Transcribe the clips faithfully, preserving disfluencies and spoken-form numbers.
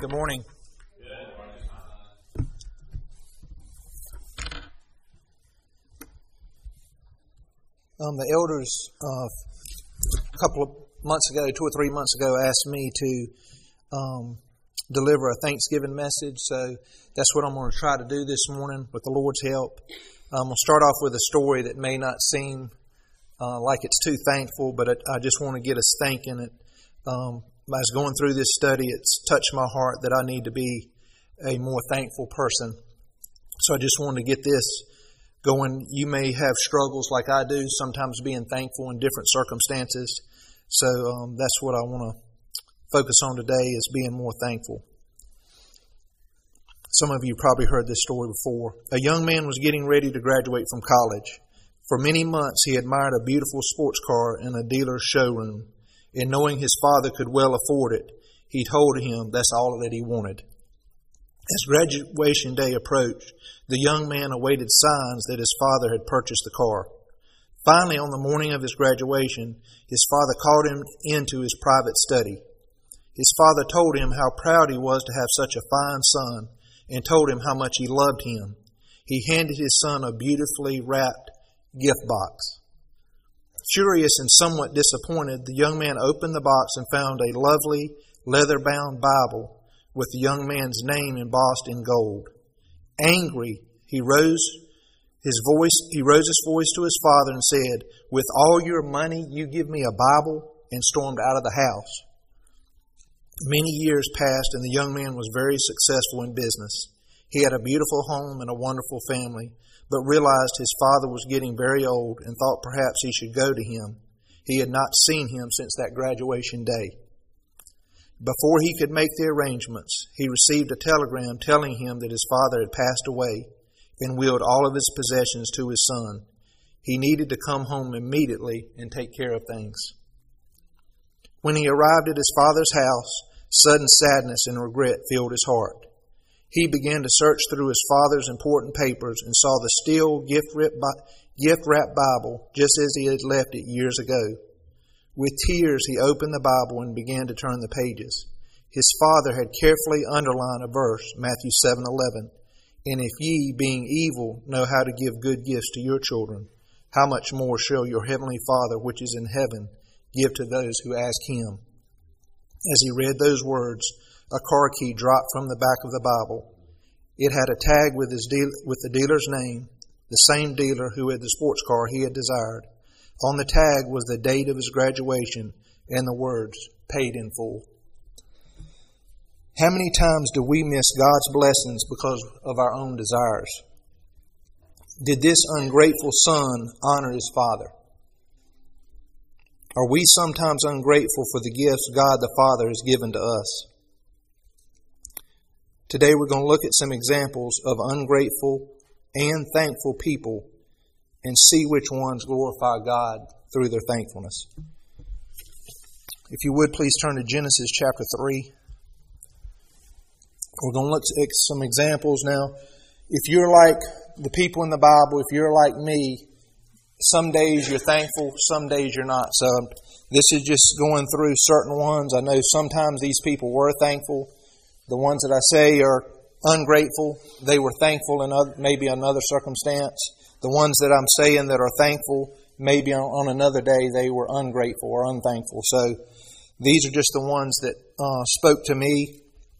Good morning. Um, the elders uh, a couple of months ago, two or three months ago, asked me to um, deliver a Thanksgiving message. So that's what I'm going to try to do this morning with the Lord's help. Um, we'll start off with a story that may not seem uh, like it's too thankful, but it, I just want to get us thinking. It, um, as going through this study, it's touched my heart that I need to be a more thankful person. So I just wanted to get this going. You may have struggles like I do, sometimes being thankful in different circumstances. So um, that's what I want to focus on today, is being more thankful. Some of you probably heard this story before. A young man was getting ready to graduate from college. For many months he admired a beautiful sports car in a dealer's showroom, and knowing his father could well afford it, he told him that's all that he wanted. As graduation day approached, the young man awaited signs that his father had purchased the car. Finally, on the morning of his graduation, his father called him into his private study. His father told him how proud he was to have such a fine son, and told him how much he loved him. He handed his son a beautifully wrapped gift box. Furious and somewhat disappointed, the young man opened the box and found a lovely leather-bound Bible with the young man's name embossed in gold. Angry, he rose his voice. He rose his voice to his father and said, "With all your money, you give me a Bible?" and stormed out of the house. Many years passed, and the young man was very successful in business. He had a beautiful home and a wonderful family, but realized his father was getting very old and thought perhaps he should go to him. He had not seen him since that graduation day. Before he could make the arrangements, he received a telegram telling him that his father had passed away and willed all of his possessions to his son. He needed to come home immediately and take care of things. When he arrived at his father's house, sudden sadness and regret filled his heart. He began to search through his father's important papers and saw the still gift-wrapped Bible just as he had left it years ago. With tears, he opened the Bible and began to turn the pages. His father had carefully underlined a verse, Matthew seven eleven, "And if ye, being evil, know how to give good gifts to your children, how much more shall your heavenly Father, which is in heaven, give to those who ask him?" As he read those words, a car key dropped from the back of the Bible. It had a tag with his deal, with the dealer's name, the same dealer who had the sports car he had desired. On the tag was the date of his graduation and the words, "Paid in full." How many times do we miss God's blessings because of our own desires? Did this ungrateful son honor his father? Are we sometimes ungrateful for the gifts God the Father has given to us? Today we're going to look at some examples of ungrateful and thankful people and see which ones glorify God through their thankfulness. If you would, please turn to Genesis chapter three. We're going to look at some examples now. If you're like the people in the Bible, if you're like me, some days you're thankful, some days you're not. So this is just going through certain ones. I know sometimes these people were thankful. The ones that I say are ungrateful, they were thankful in other, maybe another circumstance. The ones that I'm saying that are thankful, maybe on, on another day they were ungrateful or unthankful. So these are just the ones that uh, spoke to me.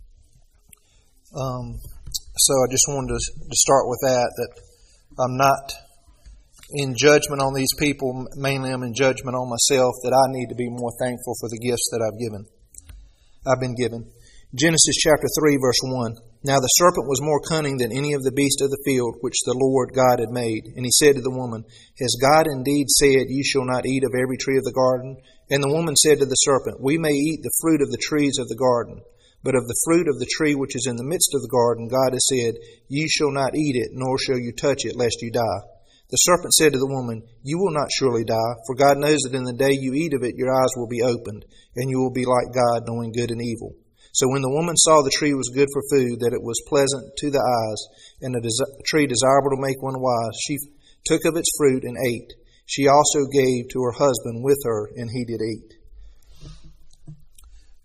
Um, so I just wanted to, to start with that, that I'm not in judgment on these people. Mainly I'm in judgment on myself, that I need to be more thankful for the gifts that I've given. I've been given. Genesis chapter three, verse one. Now the serpent was more cunning than any of the beasts of the field which the Lord God had made. And he said to the woman, Has God indeed said, Ye shall not eat of every tree of the garden? And the woman said to the serpent, We may eat the fruit of the trees of the garden, but of the fruit of the tree which is in the midst of the garden, God has said, Ye shall not eat it, nor shall you touch it, lest you die. The serpent said to the woman, You will not surely die, for God knows that in the day you eat of it, your eyes will be opened, and you will be like God, knowing good and evil. So when the woman saw the tree was good for food, that it was pleasant to the eyes, and a des- tree desirable to make one wise, she took of its fruit and ate. She also gave to her husband with her, and he did eat.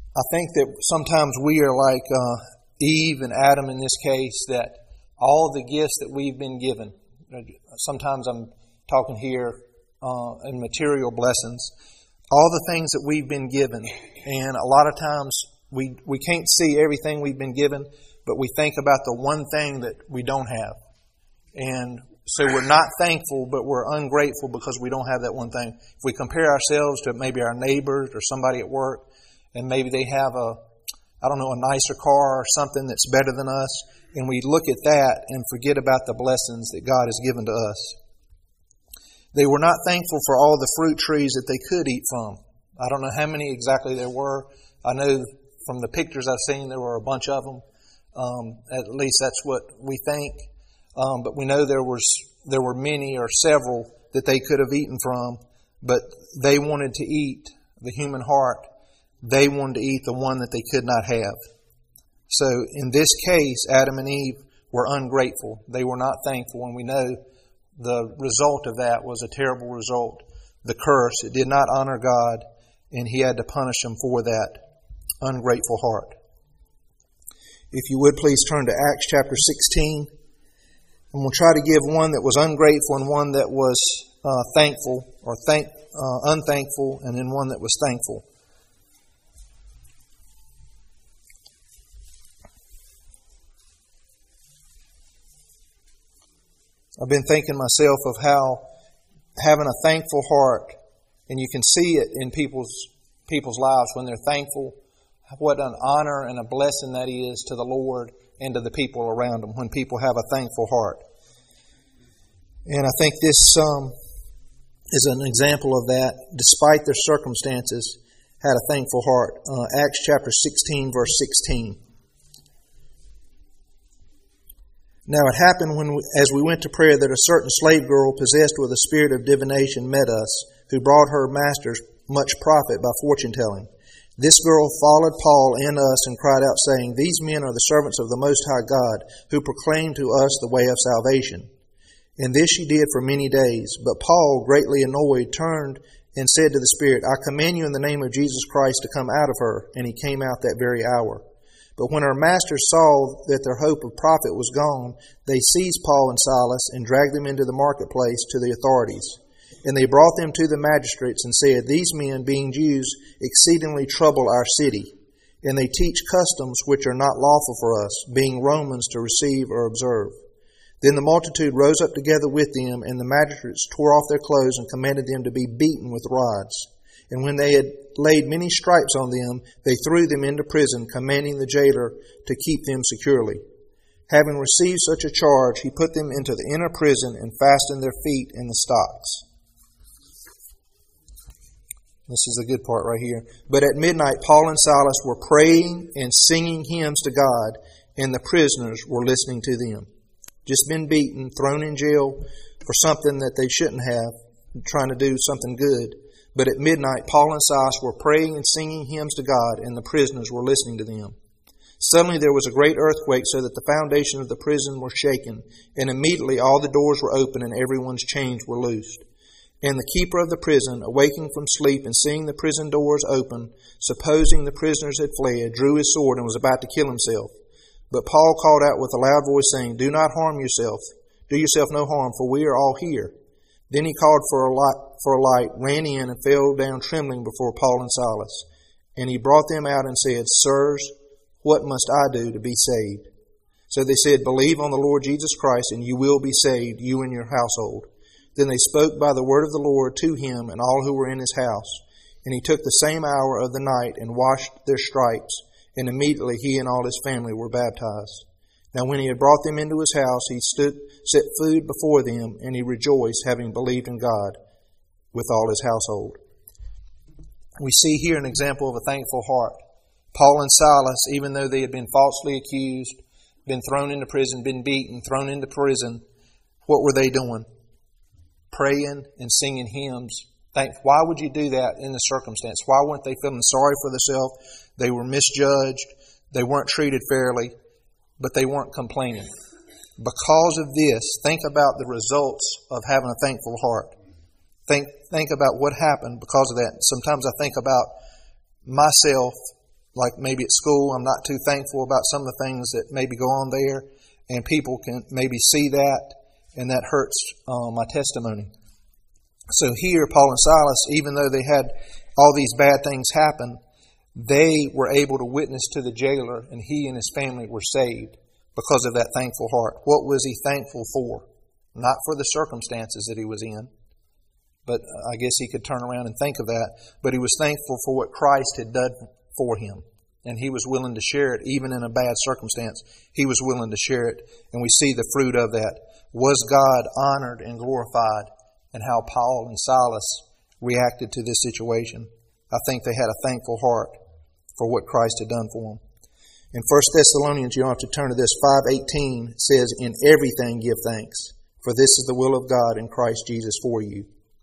I think that sometimes we are like uh, Eve and Adam in this case, that all the gifts that we've been given, sometimes I'm talking here uh, in material blessings, all the things that we've been given, and a lot of times we we can't see everything we've been given, but we think about the one thing that we don't have. And so we're not thankful, but we're ungrateful because we don't have that one thing. If we compare ourselves to maybe our neighbors or somebody at work, and maybe they have a, I don't know, a nicer car or something that's better than us, and we look at that and forget about the blessings that God has given to us. They were not thankful for all the fruit trees that they could eat from. I don't know how many exactly there were. I know from the pictures I've seen there were a bunch of them. Um, at least that's what we think. Um, but we know there was there were many or several that they could have eaten from, but they wanted to eat the human heart. They wanted to eat the one that they could not have. So in this case, Adam and Eve were ungrateful. They were not thankful, and we know the result of that was a terrible result. The curse, it did not honor God, and He had to punish them for that ungrateful heart. If you would please turn to Acts chapter sixteen. And we'll try to give one that was ungrateful and one that was uh, thankful, or thank, uh, unthankful, and then one that was thankful. I've been thinking myself of how having a thankful heart, and you can see it in people's people's lives when they're thankful, what an honor and a blessing that is to the Lord and to the people around them when people have a thankful heart. And I think this um, is an example of that. Despite their circumstances, had a thankful heart. Uh, Acts chapter sixteen, verse sixteen. Now it happened when, we, as we went to prayer, that a certain slave girl possessed with a spirit of divination met us, who brought her masters much profit by fortune telling. This girl followed Paul and us and cried out, saying, These men are the servants of the Most High God, who proclaim to us the way of salvation. And this she did for many days. But Paul, greatly annoyed, turned and said to the Spirit, I command you in the name of Jesus Christ to come out of her. And he came out that very hour. But when her masters saw that their hope of profit was gone, they seized Paul and Silas and dragged them into the marketplace to the authorities. And they brought them to the magistrates and said, These men, being Jews, exceedingly trouble our city, and they teach customs which are not lawful for us, being Romans, to receive or observe. Then the multitude rose up together with them, and the magistrates tore off their clothes and commanded them to be beaten with rods. And when they had laid many stripes on them, they threw them into prison, commanding the jailer to keep them securely. Having received such a charge, he put them into the inner prison and fastened their feet in the stocks. This is the good part right here. But at midnight, Paul and Silas were praying and singing hymns to God, and the prisoners were listening to them. Just been beaten, thrown in jail for something that they shouldn't have, trying to do something good. But at midnight, Paul and Silas were praying and singing hymns to God, and the prisoners were listening to them. Suddenly there was a great earthquake, so that the foundation of the prison were shaken, and immediately all the doors were open, and everyone's chains were loosed. And the keeper of the prison, awaking from sleep and seeing the prison doors open, supposing the prisoners had fled, drew his sword and was about to kill himself. But Paul called out with a loud voice, saying, Do not harm yourself. Do yourself no harm, for we are all here. Then he called for a light, for a light, ran in, and fell down trembling before Paul and Silas. And he brought them out and said, Sirs, what must I do to be saved? So they said, Believe on the Lord Jesus Christ, and you will be saved, you and your household. Then they spoke by the word of the Lord to him and all who were in his house. And he took the same hour of the night and washed their stripes, and immediately he and all his family were baptized. Now when he had brought them into his house, he stood, set food before them, and he rejoiced, having believed in God with all his household. We see here an example of a thankful heart. Paul and Silas, even though they had been falsely accused, been thrown into prison, been beaten, thrown into prison, what were they doing? Praying and singing hymns. Thank, why would you do that in the circumstance? Why weren't they feeling sorry for themselves? They were misjudged. They weren't treated fairly, but they weren't complaining. Because of this, think about the results of having a thankful heart. Think, think about what happened because of that. Sometimes I think about myself like maybe at school, I'm not too thankful about some of the things that maybe go on there, and people can maybe see that, and that hurts uh, my testimony. So here, Paul and Silas, even though they had all these bad things happen, they were able to witness to the jailer, and he and his family were saved because of that thankful heart. What was he thankful for? Not for the circumstances that he was in, but I guess he could turn around and think of that, but he was thankful for what Christ had done for him, and he was willing to share it. Even in a bad circumstance, he was willing to share it, and we see the fruit of that. Was God honored and glorified, and how Paul and Silas reacted to this situation? I think they had a thankful heart for what Christ had done for them. In First Thessalonians, you don't have to turn to this, five eighteen says, "In everything give thanks, for this is the will of God in Christ Jesus for you."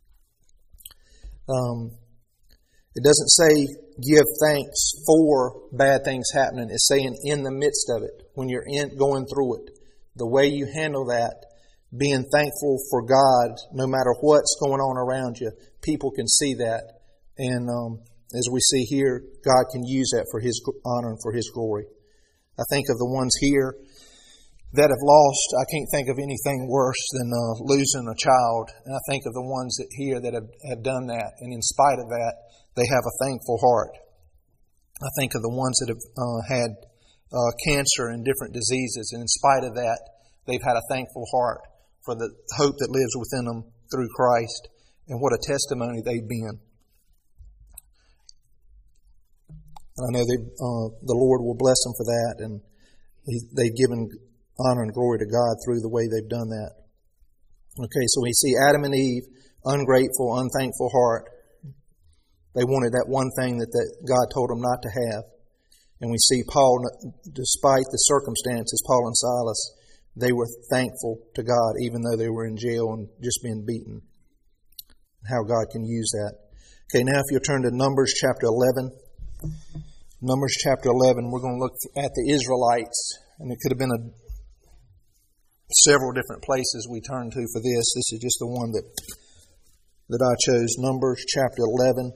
Um, it doesn't say give thanks for bad things happening. It's saying in the midst of it, when you're in going through it, the way you handle that, being thankful for God, no matter what's going on around you, people can see that. And um, as we see here, God can use that for His honor and for His glory. I think of the ones here that have lost. I can't think of anything worse than uh, losing a child. And I think of the ones that here that have, have done that. And in spite of that, they have a thankful heart. I think of the ones that have uh, had uh, cancer and different diseases. And in spite of that, they've had a thankful heart for the hope that lives within them through Christ. And what a testimony they've been. I know they, uh, the Lord will bless them for that, and he, they've given honor and glory to God through the way they've done that. Okay, so we see Adam and Eve, ungrateful, unthankful heart. They wanted that one thing that, that God told them not to have. And we see Paul, despite the circumstances, Paul and Silas, they were thankful to God, even though they were in jail and just being beaten. How God can use that. Okay, now if you'll turn to Numbers chapter eleven. Numbers chapter eleven, we're going to look at the Israelites, and it could have been a, several different places we turn to for this. This is just the one that that I chose. Numbers chapter eleven.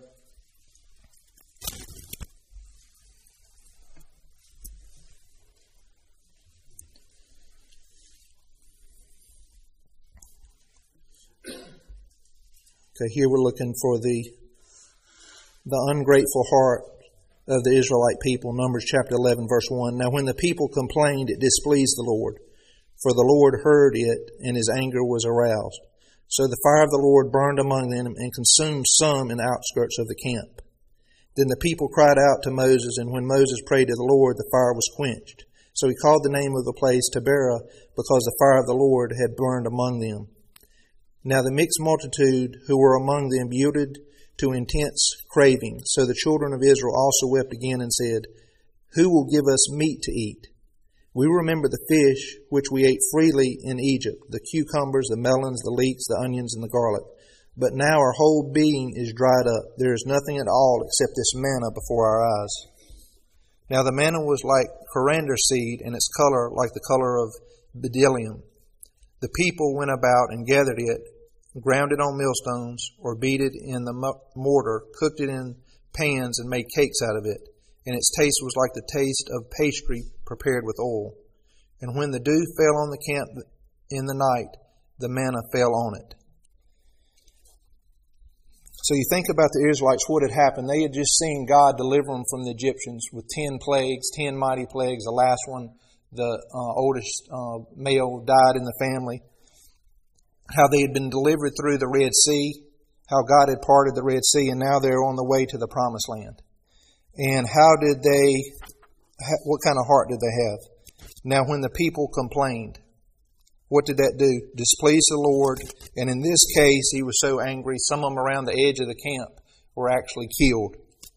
Okay, here we're looking for the the ungrateful heart of the Israelite people. Numbers chapter eleven, verse one. Now when the people complained, it displeased the Lord, for the Lord heard it, and His anger was aroused. So the fire of the Lord burned among them and consumed some in the outskirts of the camp. Then the people cried out to Moses, and when Moses prayed to the Lord, the fire was quenched. So he called the name of the place Taberah, because the fire of the Lord had burned among them. Now the mixed multitude who were among them yielded to intense craving. So the children of Israel also wept again and said, "Who will give us meat to eat? We remember the fish which we ate freely in Egypt, the cucumbers, the melons, the leeks, the onions, and the garlic. But now our whole being is dried up. There is nothing at all except this manna before our eyes." Now the manna was like coriander seed, and its color like the color of bdellium. The people went about and gathered it, ground it on millstones, or beat it in the mortar, cooked it in pans, and made cakes out of it. And its taste was like the taste of pastry prepared with oil. And when the dew fell on the camp in the night, the manna fell on it. So you think about the Israelites, what had happened. They had just seen God deliver them from the Egyptians with ten plagues, ten mighty plagues. The last one, the uh, oldest uh, male died in the family. How they had been delivered through the Red Sea, how God had parted the Red Sea, and now they're on the way to the Promised Land. And how did they, what kind of heart did they have? Now when the people complained, what did that do? Displease the Lord. And in this case, He was so angry, some of them around the edge of the camp were actually killed.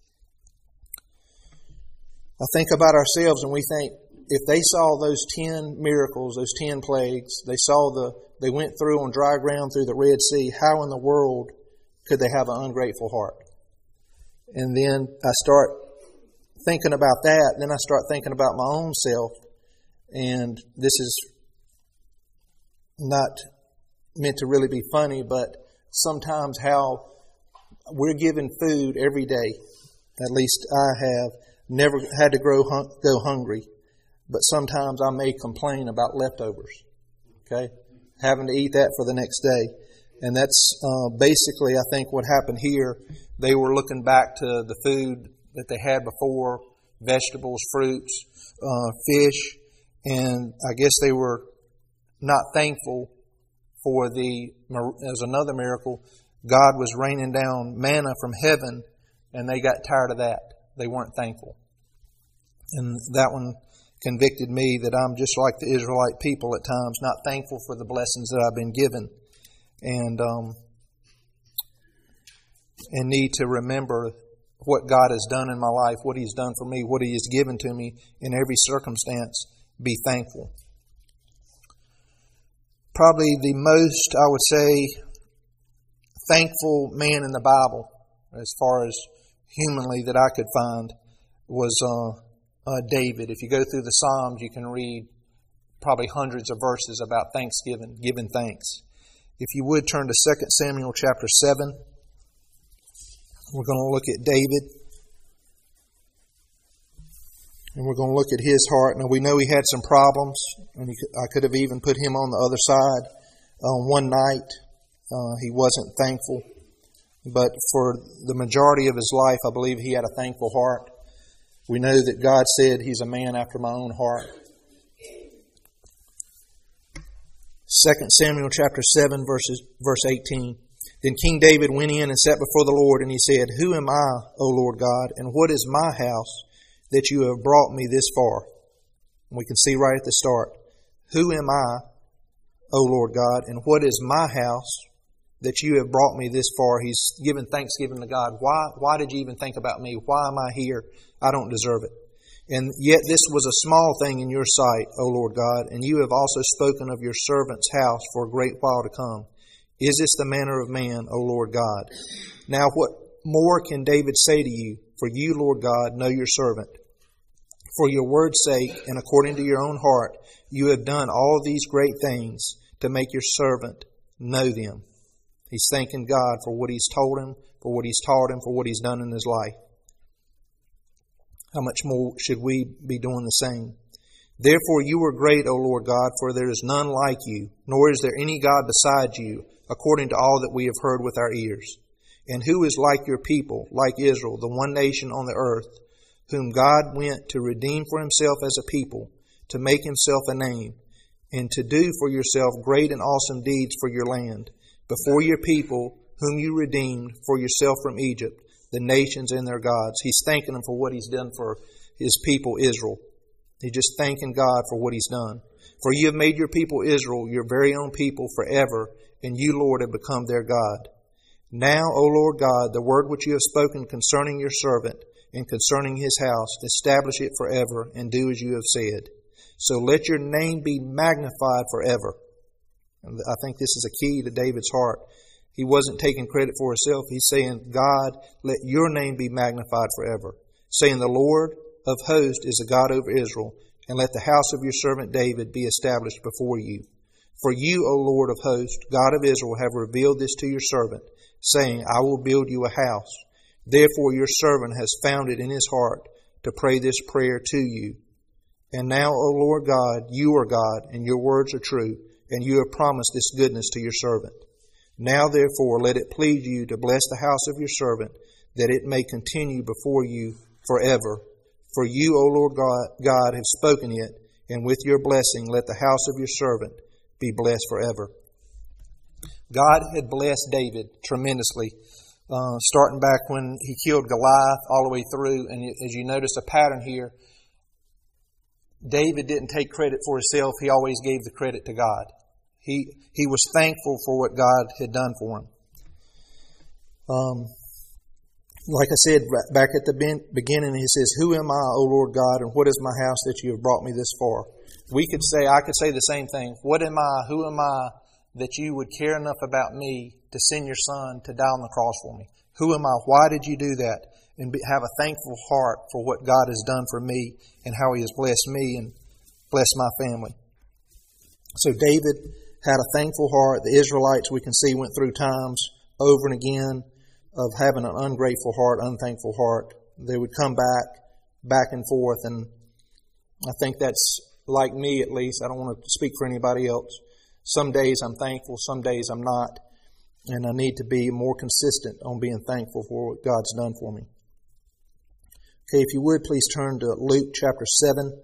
I think about ourselves and we think, if they saw those ten miracles, those ten plagues, they saw the, they went through on dry ground through the Red Sea, how in the world could they have an ungrateful heart? And then I start thinking about that, then I start thinking about my own self, and this is not meant to really be funny, but sometimes how we're given food every day, at least I have. never had to grow hun- go hungry. But sometimes I may complain about leftovers. Okay? Having to eat that for the next day. And that's uh, basically, I think, what happened here. They were looking back to the food that they had before, vegetables, fruits, uh, fish, and I guess they were not thankful for the, as another miracle, God was raining down manna from heaven, and they got tired of that. They weren't thankful. And that one convicted me that I'm just like the Israelite people at times, not thankful for the blessings that I've been given, and um, and need to remember what God has done in my life, what He's done for me, what He has given to me in every circumstance. Be thankful. Probably the most, I would say, thankful man in the Bible, as far as humanly that I could find, was uh, uh, David. If you go through the Psalms, you can read probably hundreds of verses about thanksgiving, giving thanks. If you would turn to Second Samuel chapter seven, we're going to look at David. And we're going to look at his heart. Now, we know he had some problems, and he could, I could have even put him on the other side. Uh, one night, uh, he wasn't thankful. But for the majority of his life, I believe he had a thankful heart. We know that God said he's a man after my own heart. Second Samuel chapter seven, verses, verse eighteen. Then King David went in and sat before the Lord, and he said, Who am I, O Lord God, and what is my house that you have brought me this far? And we can see right at the start, Who am I, O Lord God, and what is my house that you have brought me this far? He's given thanksgiving to God. Why, why did you even think about me? Why am I here? I don't deserve it. And yet this was a small thing in your sight, O Lord God, and you have also spoken of your servant's house for a great while to come. Is this the manner of man, O Lord God? Now what more can David say to you? For you, Lord God, know your servant. For your word's sake, and according to your own heart, you have done all these great things to make your servant know them. He's thanking God for what He's told him, for what He's taught him, for what He's done in his life. How much more should we be doing the same? Therefore you are great, O Lord God, for there is none like you, nor is there any God beside you, according to all that we have heard with our ears. And who is like your people, like Israel, the one nation on the earth, whom God went to redeem for Himself as a people, to make Himself a name, and to do for yourself great and awesome deeds for your land, before your people, whom you redeemed for yourself from Egypt, the nations and their gods. He's thanking Him for what He's done for His people Israel. He's just thanking God for what He's done. For you have made your people Israel your very own people forever, and you, Lord, have become their God. Now, O Lord God, the word which you have spoken concerning your servant and concerning his house, establish it forever, and do as you have said. So let your name be magnified forever. And I think this is a key to David's heart. He wasn't taking credit for himself. He's saying, God, let your name be magnified forever. Saying, the Lord of hosts is the God over Israel, and let the house of your servant David be established before you. For you, O Lord of hosts, God of Israel, have revealed this to your servant, saying, I will build you a house. Therefore your servant has found it in his heart to pray this prayer to you. And now, O Lord God, you are God, and your words are true, and you have promised this goodness to your servant. Now, therefore, let it please you to bless the house of your servant, that it may continue before you forever. For you, O Lord God, God, have spoken it, and with your blessing let the house of your servant be blessed forever. God had blessed David tremendously, uh, starting back when he killed Goliath all the way through. And as you notice a pattern here, David didn't take credit for himself. He always gave the credit to God. He he was thankful for what God had done for him. Um, like I said back at the beginning, he says, Who am I, O Lord God, and what is my house that you have brought me this far? We could say, I could say the same thing. What am I, who am I, that you would care enough about me to send your Son to die on the cross for me? Who am I? Why did you do that? And be, have a thankful heart for what God has done for me and how He has blessed me and blessed my family. So David had a thankful heart. The Israelites, we can see, went through times over and again of having an ungrateful heart, unthankful heart. They would come back back and forth. And I think that's like me, at least. I don't want to speak for anybody else. Some days I'm thankful, some days I'm not. And I need to be more consistent on being thankful for what God's done for me. Okay, if you would, please turn to Luke chapter seven.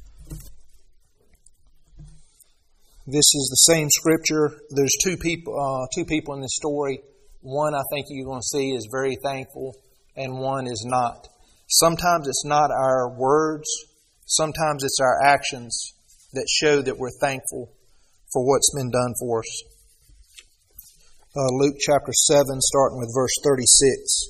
This is the same scripture. There's two people, uh, two people in this story. One I think you're going to see is very thankful, and one is not. Sometimes it's not our words. Sometimes it's our actions that show that we're thankful for what's been done for us. Uh, Luke chapter seven, starting with verse thirty-six.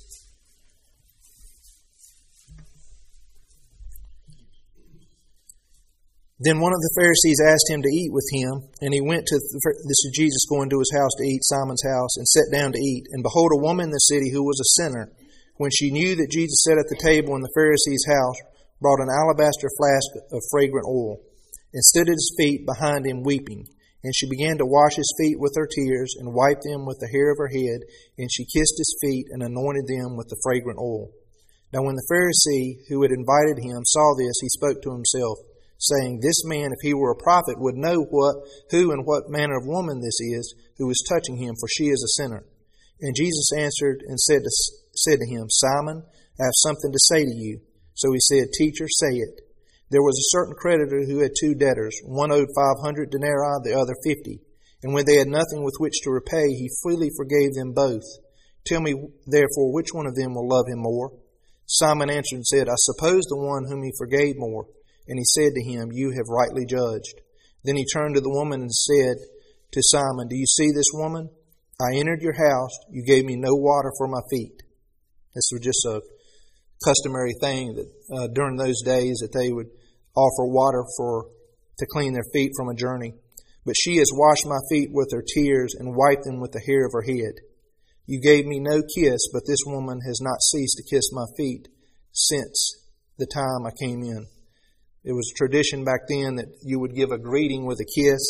Then one of the Pharisees asked him to eat with him, and he went to, this is Jesus going to his house to eat, Simon's house, and sat down to eat. And behold, a woman in the city who was a sinner, when she knew that Jesus sat at the table in the Pharisee's house, brought an alabaster flask of fragrant oil, and stood at his feet behind him weeping. And she began to wash his feet with her tears, and wiped them with the hair of her head, and she kissed his feet, and anointed them with the fragrant oil. Now when the Pharisee who had invited him saw this, he spoke to himself, saying, This man, if he were a prophet, would know what, who and what manner of woman this is, who is touching him, for she is a sinner. And Jesus answered and said to, said to him, Simon, I have something to say to you. So he said, Teacher, say it. There was a certain creditor who had two debtors. One owed five hundred denarii, the other fifty. And when they had nothing with which to repay, he freely forgave them both. Tell me, therefore, which one of them will love him more? Simon answered and said, I suppose the one whom he forgave more. And he said to him, You have rightly judged. Then he turned to the woman and said to Simon, Do you see this woman? I entered your house. You gave me no water for my feet. This was just a customary thing that uh, during those days that they would offer water for to clean their feet from a journey. But she has washed my feet with her tears and wiped them with the hair of her head. You gave me no kiss, but this woman has not ceased to kiss my feet since the time I came in. It was tradition back then that you would give a greeting with a kiss,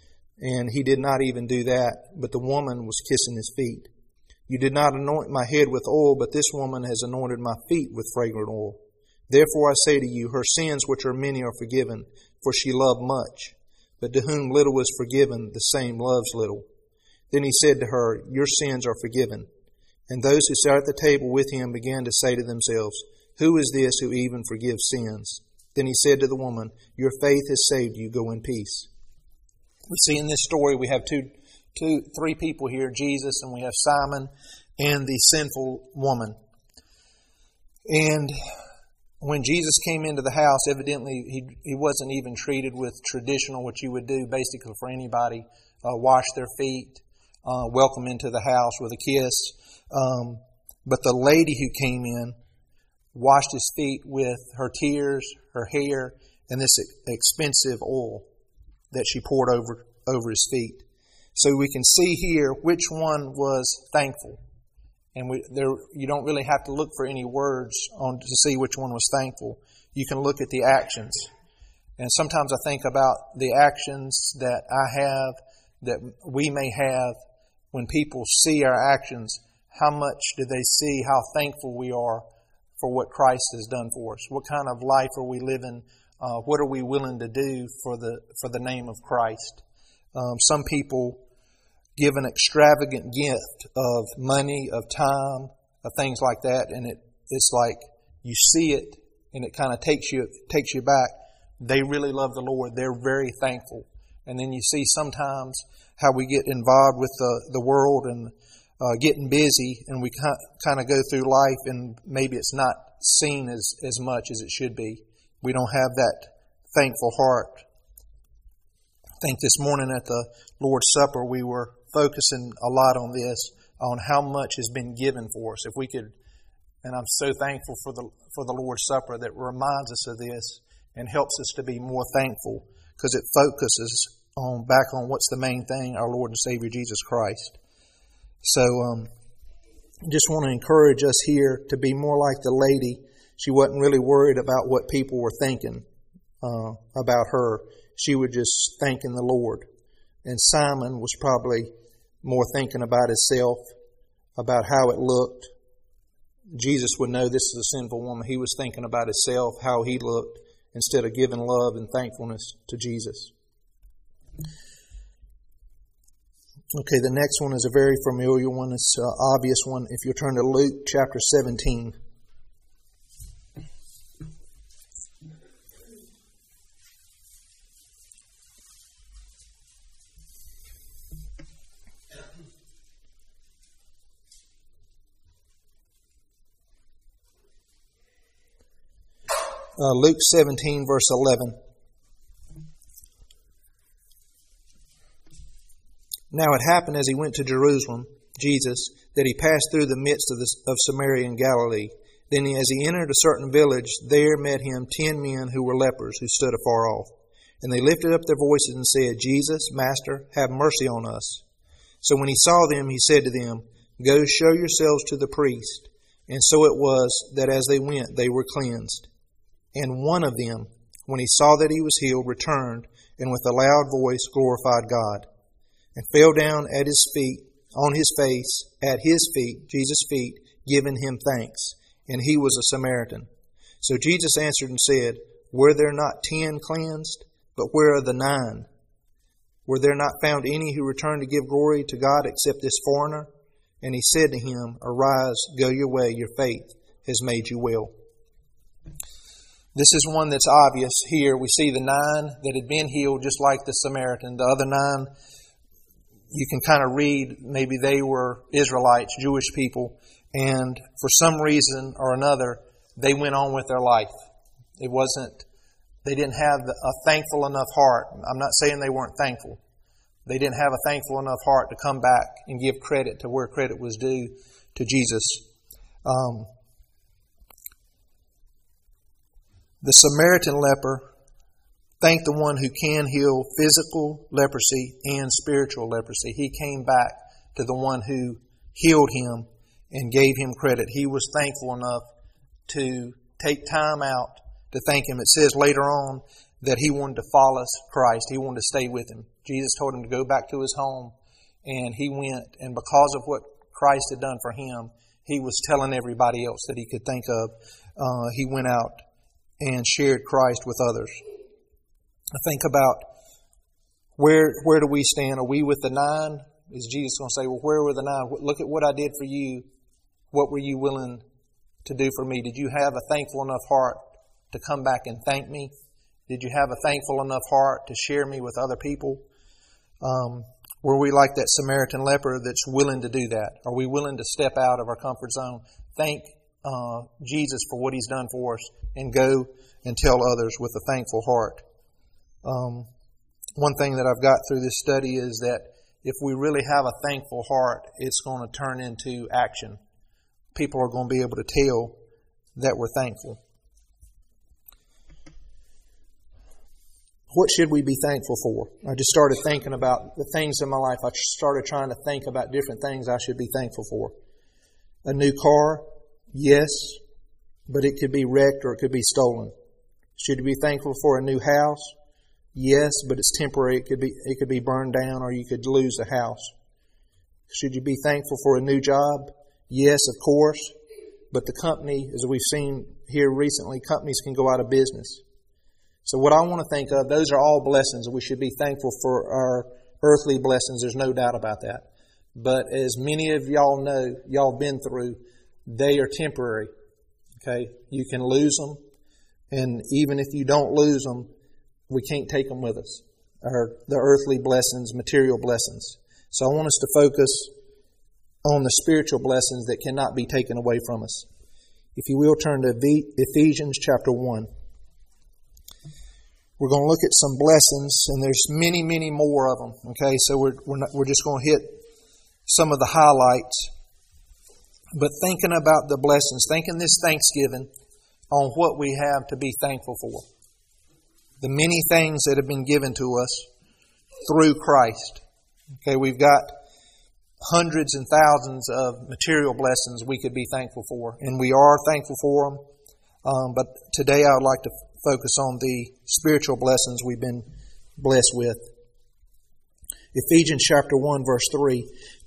and he did not even do that, but the woman was kissing his feet. You did not anoint my head with oil, but this woman has anointed my feet with fragrant oil. Therefore I say to you, her sins which are many are forgiven, for she loved much. But to whom little is forgiven, the same loves little. Then he said to her, Your sins are forgiven. And those who sat at the table with him began to say to themselves, Who is this who even forgives sins? Then he said to the woman, Your faith has saved you. Go in peace. We see in this story we have two, two, three people here, Jesus, and we have Simon and the sinful woman. And when Jesus came into the house, evidently he he wasn't even treated with traditional, what you would do basically for anybody, uh, wash their feet, uh, welcome into the house with a kiss. Um, but the lady who came in washed his feet with her tears, her hair, and this expensive oil that she poured over, over his feet. So we can see here which one was thankful. And we, there, you don't really have to look for any words on to see which one was thankful. You can look at the actions. And sometimes I think about the actions that I have, that we may have, when people see our actions, how much do they see how thankful we are for what Christ has done for us? What kind of life are we living? Uh, what are we willing to do for the for the name of Christ? Um, some people give an extravagant gift of money, of time, of things like that, and it it's like you see it and it kind of takes you takes you back. They really love the Lord. They're very thankful. And then you see sometimes how we get involved with the, the world and Uh, getting busy, and we kind of go through life, and maybe it's not seen as, as much as it should be. We don't have that thankful heart. I think this morning at the Lord's Supper, we were focusing a lot on this, on how much has been given for us. If we could, and I'm so thankful for the for the Lord's Supper that reminds us of this and helps us to be more thankful, because it focuses on back on what's the main thing, our Lord and Savior Jesus Christ. So, um, just want to encourage us here to be more like the lady. She wasn't really worried about what people were thinking uh, about her. She was just thanking the Lord. And Simon was probably more thinking about himself, about how it looked, Jesus would know this is a sinful woman. He was thinking about himself, how he looked, instead of giving love and thankfulness to Jesus. Okay, the next one is a very familiar one. It's an obvious one. If you turn to Luke chapter seventeen. Uh, Luke seventeen, verse eleven. Now it happened as he went to Jerusalem, Jesus, that he passed through the midst of, the, of Samaria and Galilee. Then as he entered a certain village, there met him ten men who were lepers, who stood afar off. And they lifted up their voices and said, Jesus, Master, have mercy on us. So when he saw them, he said to them, Go show yourselves to the priest. And so it was that as they went, they were cleansed. And one of them, when he saw that he was healed, returned, and with a loud voice glorified God, and fell down at his feet, on his face, at his feet, Jesus' feet, giving him thanks. And he was a Samaritan. So Jesus answered and said, Were there not ten cleansed? But where are the nine? Were there not found any who returned to give glory to God except this foreigner? And he said to him, Arise, go your way, your faith has made you well. This is one that's obvious here. We see the nine that had been healed, just like the Samaritan. The other nine, you can kind of read, maybe they were Israelites, Jewish people, and for some reason or another, they went on with their life. It wasn't, they didn't have a thankful enough heart. I'm not saying they weren't thankful. They didn't have a thankful enough heart to come back and give credit to where credit was due to Jesus. Um, the Samaritan leper thanked the one who can heal physical leprosy and spiritual leprosy. He came back to the one who healed him and gave him credit. He was thankful enough to take time out to thank him. It says later on that he wanted to follow Christ. He wanted to stay with him. Jesus told him to go back to his home, and he went. And because of what Christ had done for him, he was telling everybody else that he could think of. Uh, he went out and shared Christ with others. I think about where where do we stand? Are we with the nine? Is Jesus going to say, well, where were the nine? Look at what I did for you. What were you willing to do for me? Did you have a thankful enough heart to come back and thank me? Did you have a thankful enough heart to share me with other people? Um, were we like that Samaritan leper that's willing to do that? Are we willing to step out of our comfort zone, thank uh, Jesus for what He's done for us, and go and tell others with a thankful heart? Um, one thing that I've got through this study is that if we really have a thankful heart, it's going to turn into action. People are going to be able to tell that we're thankful. What should we be thankful for? I just started thinking about the things in my life. I started trying to think about different things I should be thankful for. A new car, yes, but it could be wrecked or it could be stolen. Should you be thankful for a new house? Yes, but it's temporary. It could be it could be burned down, or you could lose the house. Should you be thankful for a new job? Yes, of course. But the company, as we've seen here recently, companies can go out of business. So what I want to think of, those are all blessings. We should be thankful for our earthly blessings. There's no doubt about that. But as many of y'all know, y'all been through, they are temporary. Okay, you can lose them, and even if you don't lose them, we can't take them with us. Or the earthly blessings, material blessings. So I want us to focus on the spiritual blessings that cannot be taken away from us. If you will, turn to Ephesians chapter one. We're going to look at some blessings, and there's many, many more of them. Okay, so we're we're, not, we're just going to hit some of the highlights. But thinking about the blessings, thinking this Thanksgiving on what we have to be thankful for. The many things that have been given to us through Christ. Okay, we've got hundreds and thousands of material blessings we could be thankful for, and we are thankful for them. Um, but today I would like to focus on the spiritual blessings we've been blessed with. Ephesians chapter one, verse three.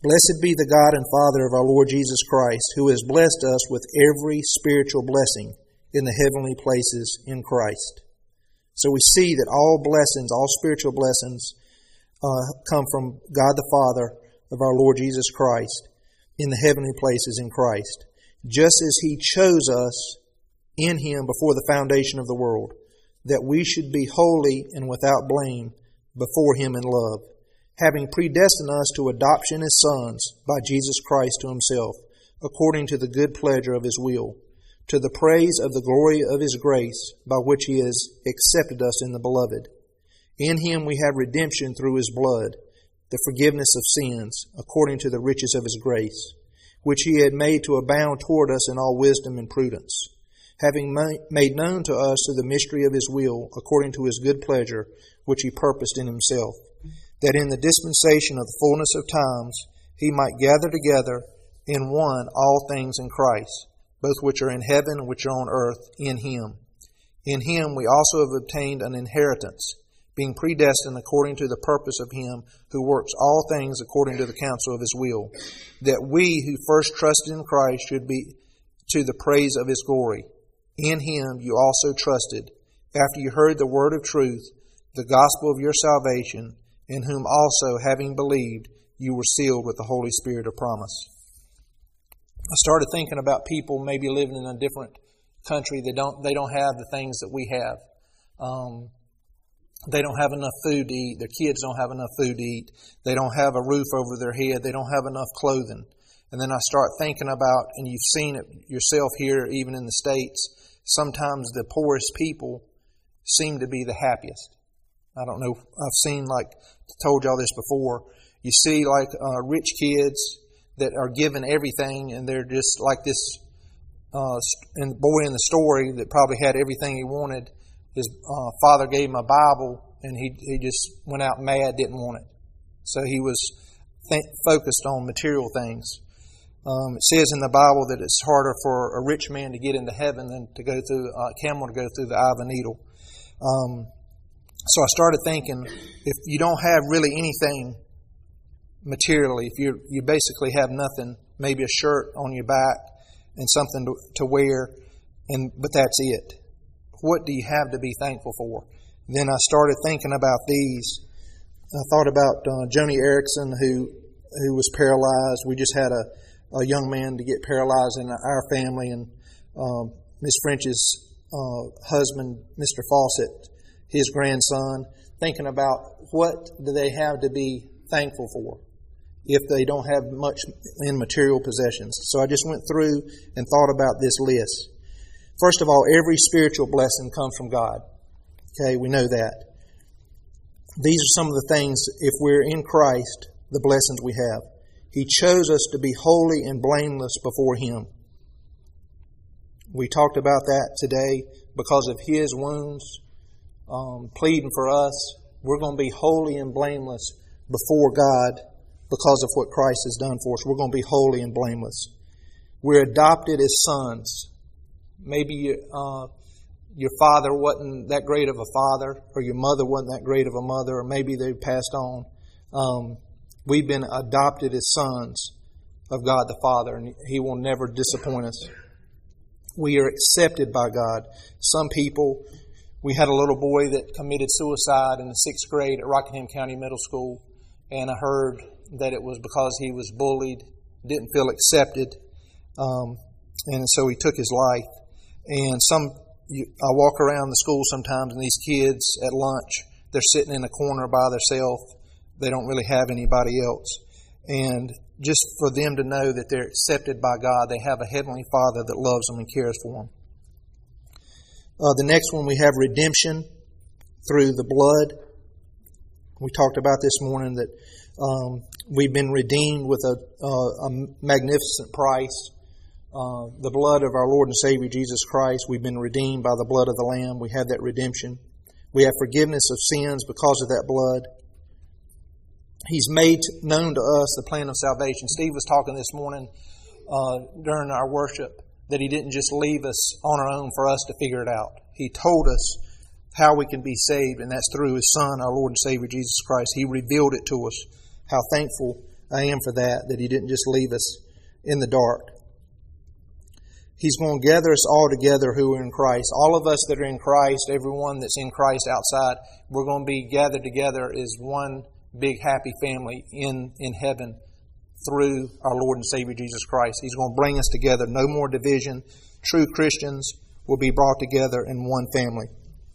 Blessed be the God and Father of our Lord Jesus Christ, who has blessed us with every spiritual blessing in the heavenly places in Christ. So we see that all blessings, all spiritual blessings, uh, come from God the Father of our Lord Jesus Christ in the heavenly places in Christ, just as He chose us in Him before the foundation of the world, that we should be holy and without blame before Him in love, having predestined us to adoption as sons by Jesus Christ to Himself, according to the good pleasure of His will, to the praise of the glory of His grace, by which He has accepted us in the Beloved. In Him we have redemption through His blood, the forgiveness of sins, according to the riches of His grace, which He had made to abound toward us in all wisdom and prudence, having made known to us the mystery of His will, according to His good pleasure, which He purposed in Himself, that in the dispensation of the fullness of times He might gather together in one all things in Christ, both which are in heaven and which are on earth, in Him. In Him we also have obtained an inheritance, being predestined according to the purpose of Him who works all things according to the counsel of His will, that we who first trusted in Christ should be to the praise of His glory. In Him you also trusted, after you heard the word of truth, the gospel of your salvation, in whom also, having believed, you were sealed with the Holy Spirit of promise. I started thinking about people maybe living in a different country. They don't they don't have the things that we have. Um, they don't have enough food to eat. Their kids don't have enough food to eat. They don't have a roof over their head. They don't have enough clothing. And then I start thinking about, and you've seen it yourself here, even in the States, sometimes the poorest people seem to be the happiest. I don't know. I've seen, like, told y'all this before. You see, like, uh, rich kids that are given everything, and they're just like this uh, and boy in the story that probably had everything he wanted. His uh, father gave him a Bible, and he he just went out mad, didn't want it. So he was th- focused on material things. Um, it says in the Bible that it's harder for a rich man to get into heaven than to go through a uh, camel to go through the eye of a needle. Um, so I started thinking, if you don't have really anything materially, if you you basically have nothing, maybe a shirt on your back and something to, to wear, and but that's it. What do you have to be thankful for? Then I started thinking about these. I thought about uh, Joni Erickson, who who was paralyzed. We just had a, a young man to get paralyzed in our family, and um, Miss French's uh, husband, Mister Fawcett, his grandson. Thinking about what do they have to be thankful for if they don't have much in material possessions. So I just went through and thought about this list. First of all, every spiritual blessing comes from God. Okay, we know that. These are some of the things, if we're in Christ, the blessings we have. He chose us to be holy and blameless before Him. We talked about that today. Because of His wounds, um, pleading for us, we're going to be holy and blameless before God because of what Christ has done for us. We're going to be holy and blameless. We're adopted as sons. Maybe uh, your father wasn't that great of a father, or your mother wasn't that great of a mother, or maybe they passed on. Um, we've been adopted as sons of God the Father, and He will never disappoint us. We are accepted by God. Some people, we had a little boy that committed suicide in the sixth grade at Rockingham County Middle School, and I heard that it was because he was bullied, didn't feel accepted, um, and so he took his life. And some, you, I walk around the school sometimes, and these kids at lunch, they're sitting in a corner by themselves. They don't really have anybody else. And just for them to know that they're accepted by God, they have a Heavenly Father that loves them and cares for them. Uh, the next one, we have redemption through the blood. We talked about this morning that um, we've been redeemed with a, uh, a magnificent price. Uh, the blood of our Lord and Savior Jesus Christ. We've been redeemed by the blood of the Lamb. We have that redemption. We have forgiveness of sins because of that blood. He's made known to us the plan of salvation. Steve was talking this morning uh, during our worship that He didn't just leave us on our own for us to figure it out. He told us how we can be saved, and that's through His Son, our Lord and Savior Jesus Christ. He revealed it to us. How thankful I am for that, that He didn't just leave us in the dark. He's going to gather us all together who are in Christ. All of us that are in Christ, everyone that's in Christ outside, we're going to be gathered together as one big happy family in, in heaven through our Lord and Savior Jesus Christ. He's going to bring us together. No more division. True Christians will be brought together in one family.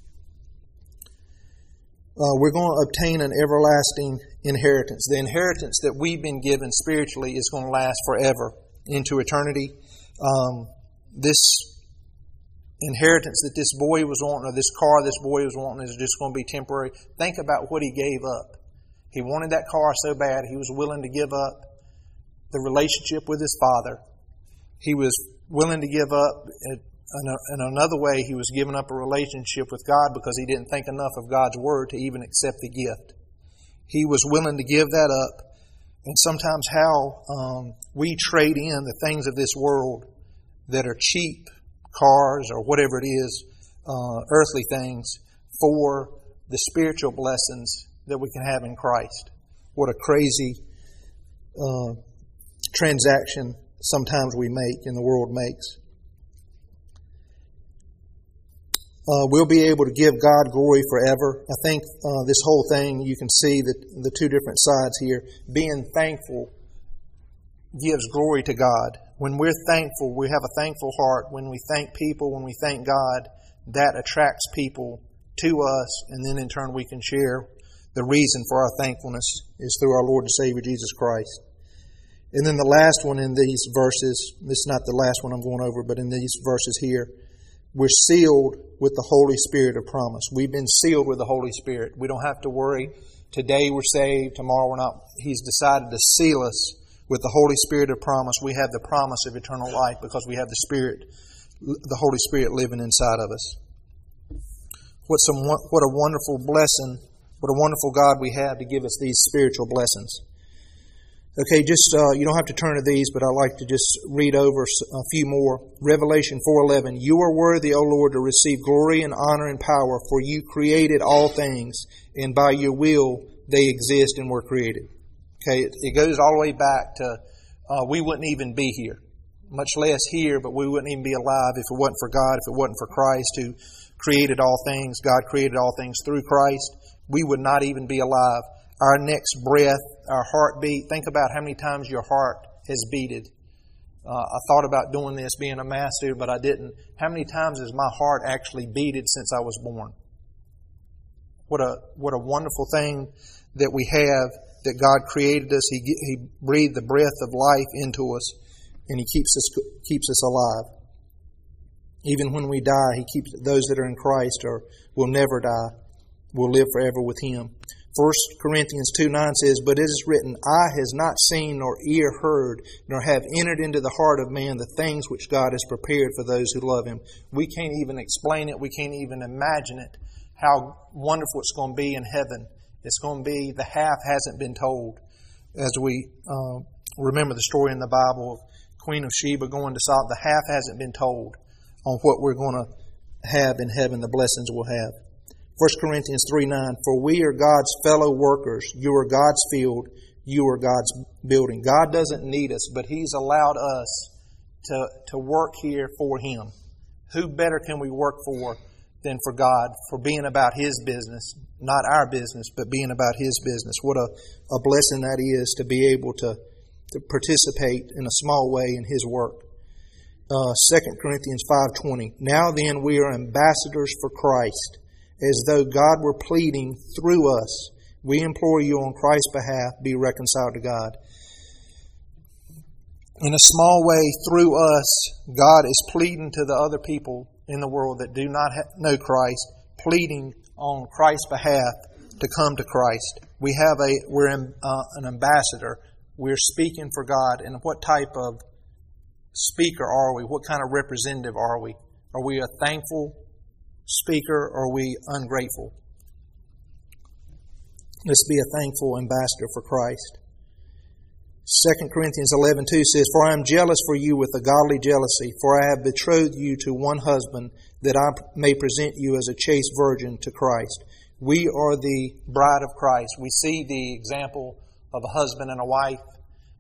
Uh, we're going to obtain an everlasting inheritance. The inheritance that we've been given spiritually is going to last forever into eternity. Um, this inheritance that this boy was wanting, or this car this boy was wanting, is just going to be temporary. Think about what he gave up. He wanted that car so bad, he was willing to give up the relationship with his father. He was willing to give up, in another way, he was giving up a relationship with God because he didn't think enough of God's Word to even accept the gift. He was willing to give that up. And sometimes how um, we trade in the things of this world that are cheap, cars or whatever it is, uh, earthly things, for the spiritual blessings that we can have in Christ. What a crazy uh, transaction sometimes we make and the world makes. Uh, we'll be able to give God glory forever. I think uh, this whole thing, you can see that the two different sides here. Being thankful gives glory to God. When we're thankful, we have a thankful heart. When we thank people, when we thank God, that attracts people to us, and then in turn we can share the reason for our thankfulness is through our Lord and Savior Jesus Christ. And then the last one in these verses, this is not the last one I'm going over, but in these verses here, we're sealed with the Holy Spirit of promise. We've been sealed with the Holy Spirit. We don't have to worry. Today we're saved, tomorrow we're not. He's decided to seal us with the Holy Spirit of promise. We have the promise of eternal life because we have the Spirit, the Holy Spirit living inside of us. What some what a wonderful blessing, what a wonderful God we have to give us these spiritual blessings. Okay, just uh, you don't have to turn to these, but I'd like to just read over a few more. Revelation four eleven. You are worthy, O Lord, to receive glory and honor and power, for you created all things, and by your will they exist and were created. Okay, it, it goes all the way back to uh, we wouldn't even be here, much less here, but we wouldn't even be alive if it wasn't for God, if it wasn't for Christ who created all things. God created all things through Christ. We would not even be alive. Our next breath, our heartbeat, think about how many times your heart has beated. Uh, I thought about doing this, being a math student, but I didn't. How many times has my heart actually beated since I was born? What a what a wonderful thing that we have, that God created us. He He breathed the breath of life into us, and He keeps us keeps us alive. Even when we die, He keeps those that are in Christ or will never die, will live forever with Him. First Corinthians two nine says, But it is written, Eye has not seen, nor ear heard, nor have entered into the heart of man the things which God has prepared for those who love Him. We can't even explain it. We can't even imagine it, how wonderful it's going to be in heaven. It's going to be, the half hasn't been told. As we uh, remember the story in the Bible of Queen of Sheba going to Sodom, the half hasn't been told on what we're going to have in heaven, the blessings we'll have. First Corinthians three nine, For we are God's fellow workers. You are God's field. You are God's building. God doesn't need us, but He's allowed us to, to work here for Him. Who better can we work for than for God, for being about His business, not our business, but being about His business. What a, a blessing that is to be able to, to participate in a small way in His work. Uh, Second Corinthians five twenty, Now then we are ambassadors for Christ, as though God were pleading through us. We implore you on Christ's behalf, be reconciled to God. In a small way, through us, God is pleading to the other people in the world that do not know Christ, pleading on Christ's behalf to come to Christ. We have a, we're in, uh, an ambassador. We're speaking for God. And what type of speaker are we? What kind of representative are we? Are we a thankful speaker, or are we ungrateful? Let's be a thankful ambassador for Christ. Second Corinthians eleven two says, For I am jealous for you with a godly jealousy, for I have betrothed you to one husband, that I may present you as a chaste virgin to Christ. We are the bride of Christ. We see the example of a husband and a wife.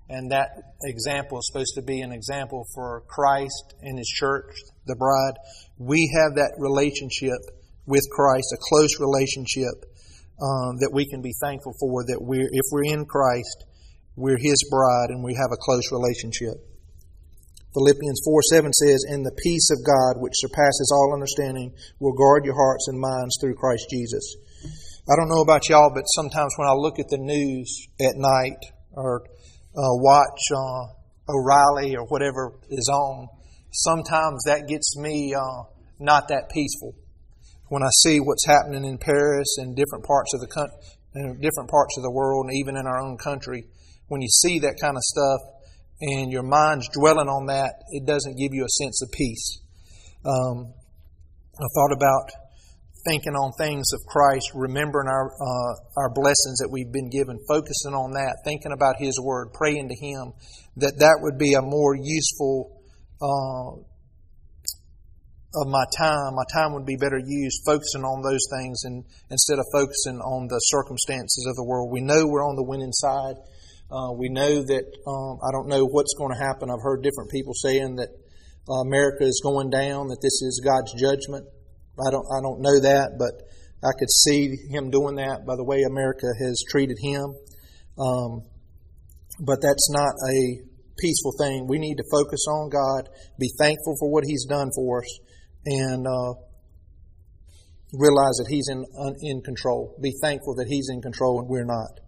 And that example is supposed to be an example for Christ and His church, the bride. We have that relationship with Christ, a close relationship um, that we can be thankful for, that we're, if we're in Christ, we're His bride and we have a close relationship. Philippians four seven says, "And the peace of God, which surpasses all understanding, will guard your hearts and minds through Christ Jesus." I don't know about y'all, but sometimes when I look at the news at night or uh, watch uh, O'Reilly or whatever is on, sometimes that gets me uh, not that peaceful. When I see what's happening in Paris and different parts of the country, different parts of the world, and even in our own country, when you see that kind of stuff and your mind's dwelling on that, it doesn't give you a sense of peace. Um, I thought about thinking on things of Christ, remembering our uh, our blessings that we've been given, focusing on that, thinking about His Word, praying to Him, that that would be a more useful uh, of my time. My time would be better used focusing on those things and instead of focusing on the circumstances of the world. We know we're on the winning side. Uh, we know that, um, I don't know what's going to happen. I've heard different people saying that uh, America is going down, that this is God's judgment. I don't, I don't know that, but I could see Him doing that by the way America has treated Him. Um, but that's not a peaceful thing. We need to focus on God, be thankful for what He's done for us, and uh, realize that He's in in control. Be thankful that He's in control and we're not.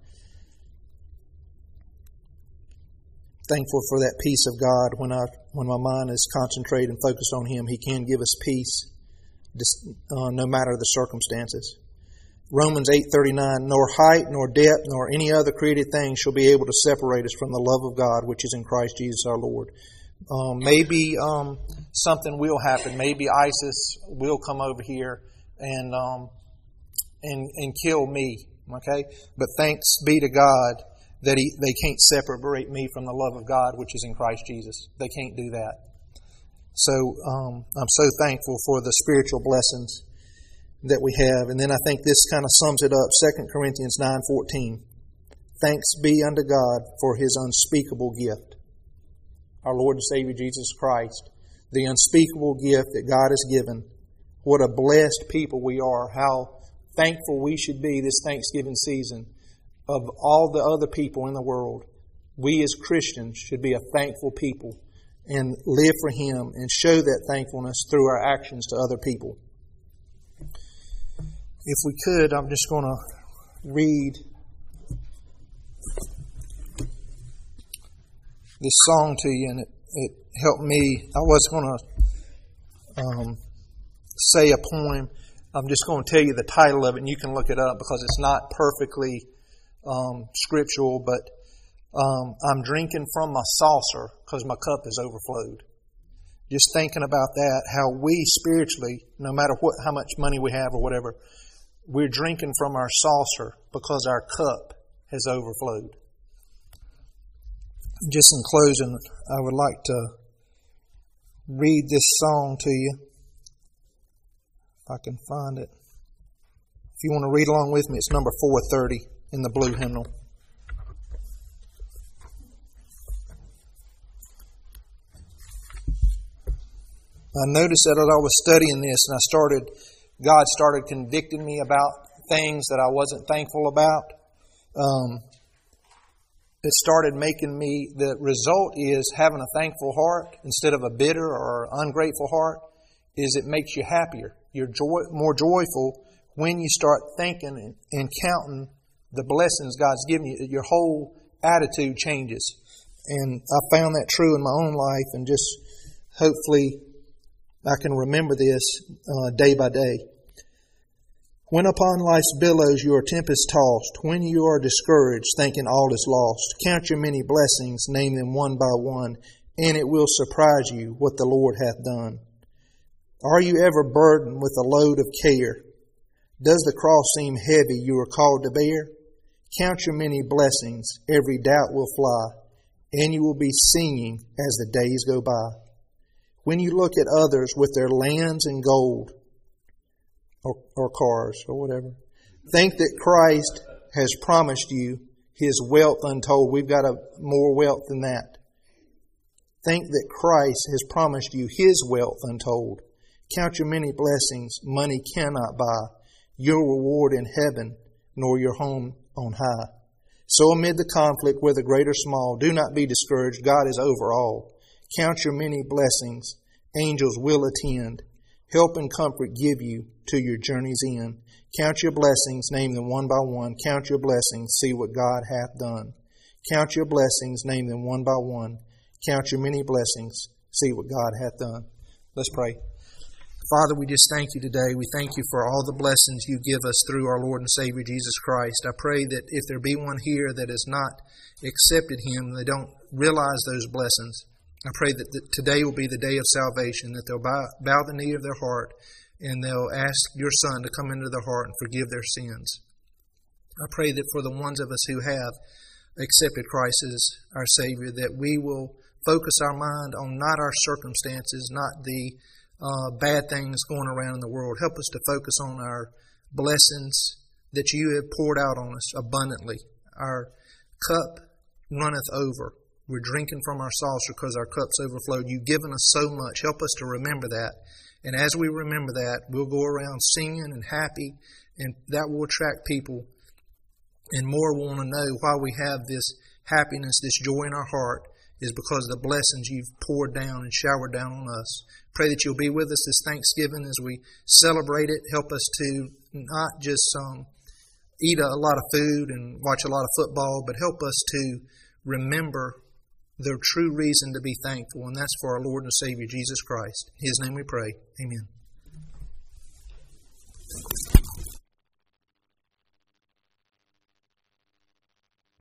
Thankful for that peace of God. When I when my mind is concentrated and focused on Him, He can give us peace, uh, no matter the circumstances. Romans eight thirty-nine, "Nor height, nor depth, nor any other created thing shall be able to separate us from the love of God, which is in Christ Jesus our Lord." Um, maybe um, something will happen. Maybe ISIS will come over here and um, and and kill me. Okay, but thanks be to God that he, they can't separate me from the love of God, which is in Christ Jesus. They can't do that. So um, I'm so thankful for the spiritual blessings that we have. And then I think this kind of sums it up. Second Corinthians nine fourteen. "Thanks be unto God for His unspeakable gift." Our Lord and Savior Jesus Christ. The unspeakable gift that God has given. What a blessed people we are. How thankful we should be this Thanksgiving season. Of all the other people in the world, we as Christians should be a thankful people and live for Him and show that thankfulness through our actions to other people. If we could, I'm just going to read this song to you, and it, it helped me. I was going to um, say a poem. I'm just going to tell you the title of it, and you can look it up because it's not perfectly um, scriptural, but um, I'm drinking from my saucer because my cup is overflowed. Just thinking about that, how we spiritually, no matter what, how much money we have or whatever, we're drinking from our saucer because our cup has overflowed. Just in closing, I would like to read this song to you, if I can find it. If you want to read along with me, it's number four thirty in the blue hymnal. I noticed that as I was studying this and I started, God started convicting me about things that I wasn't thankful about. Um, it started making me, the result is having a thankful heart instead of a bitter or ungrateful heart, is it makes you happier. You're joy, more joyful when you start thinking and, and counting the blessings God's given you. Your whole attitude changes. And I found that true in my own life, and just hopefully I can remember this uh, day by day. When upon life's billows you are tempest tossed, when you are discouraged, thinking all is lost, count your many blessings, name them one by one, and it will surprise you what the Lord hath done. Are you ever burdened with a load of care? Does the cross seem heavy you are called to bear? Count your many blessings, every doubt will fly, and you will be singing as the days go by. When you look at others with their lands and gold, or, or cars, or whatever, think that Christ has promised you His wealth untold. We've got a, more wealth than that. Think that Christ has promised you His wealth untold. Count your many blessings money cannot buy, your reward in heaven, nor your home on high. So amid the conflict, whether great or small, do not be discouraged. God is over all. Count your many blessings. Angels will attend. Help and comfort give you to your journey's end. Count your blessings, name them one by one. Count your blessings, see what God hath done. Count your blessings, name them one by one. Count your many blessings, see what God hath done. Let's pray. Father, we just thank you today. We thank you for all the blessings you give us through our Lord and Savior Jesus Christ. I pray that if there be one here that has not accepted Him, they don't realize those blessings, I pray that today will be the day of salvation, that they'll bow, bow the knee of their heart and they'll ask your Son to come into their heart and forgive their sins. I pray that for the ones of us who have accepted Christ as our Savior, that we will focus our mind on not our circumstances, not the uh, bad things going around in the world. Help us to focus on our blessings that you have poured out on us abundantly. Our cup runneth over. We're drinking from our saucer because our cup's overflowed. You've given us so much. Help us to remember that. And as we remember that, we'll go around singing and happy, and that will attract people. And more will want to know why we have this happiness, this joy in our heart, is because of the blessings you've poured down and showered down on us. Pray that you'll be with us this Thanksgiving as we celebrate it. Help us to not just um, eat a lot of food and watch a lot of football, but help us to remember the true reason to be thankful, and that's for our Lord and Savior, Jesus Christ. In His name we pray. Amen.